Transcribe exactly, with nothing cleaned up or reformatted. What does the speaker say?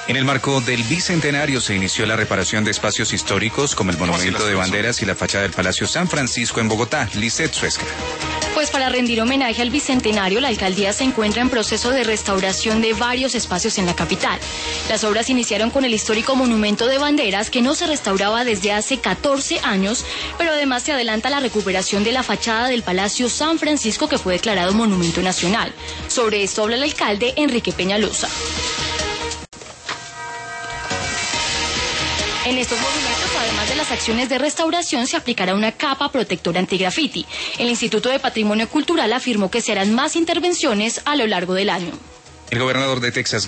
En el marco del Bicentenario se inició la reparación de espacios históricos como el Monumento de Banderas y la fachada del Palacio San Francisco en Bogotá. Lisset Suesca. Pues para rendir homenaje al Bicentenario, la alcaldía se encuentra en proceso de restauración de varios espacios en la capital. Las obras iniciaron con el histórico Monumento de Banderas, que no se restauraba desde hace catorce años, pero además se adelanta la recuperación de la fachada del Palacio San Francisco, que fue declarado Monumento Nacional. Sobre esto habla el alcalde Enrique Peñalosa. En estos monumentos, además de las acciones de restauración, se aplicará una capa protectora antigrafiti. El Instituto de Patrimonio Cultural afirmó que se harán más intervenciones a lo largo del año. El gobernador de Texas